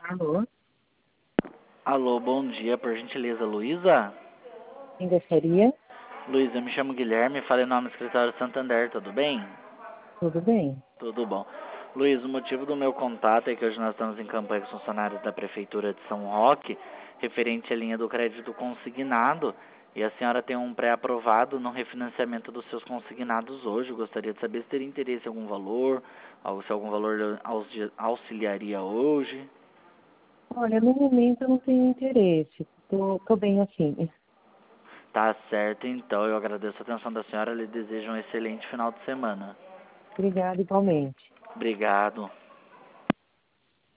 Alô, Alô, bom dia, por gentileza, Luísa? quem gostaria? Luísa, eu me chamo Guilherme, falei no nome do escritório Santander, tudo bem? Tudo bem? Tudo bom. Luísa, o motivo do meu contato é que hoje nós estamos em campanha com os funcionários da Prefeitura de São Roque, referente à linha do crédito consignado, e a senhora tem um pré-aprovado no refinanciamento dos seus consignados hoje. Eu gostaria de saber se teria interesse em algum valor, ou se algum valor auxiliaria hoje. Olha, no momento eu não tenho interesse. Tô bem assim. Tá certo, então. Eu agradeço a atenção da senhora e lhe desejo um excelente final de semana. Obrigada igualmente. Obrigado.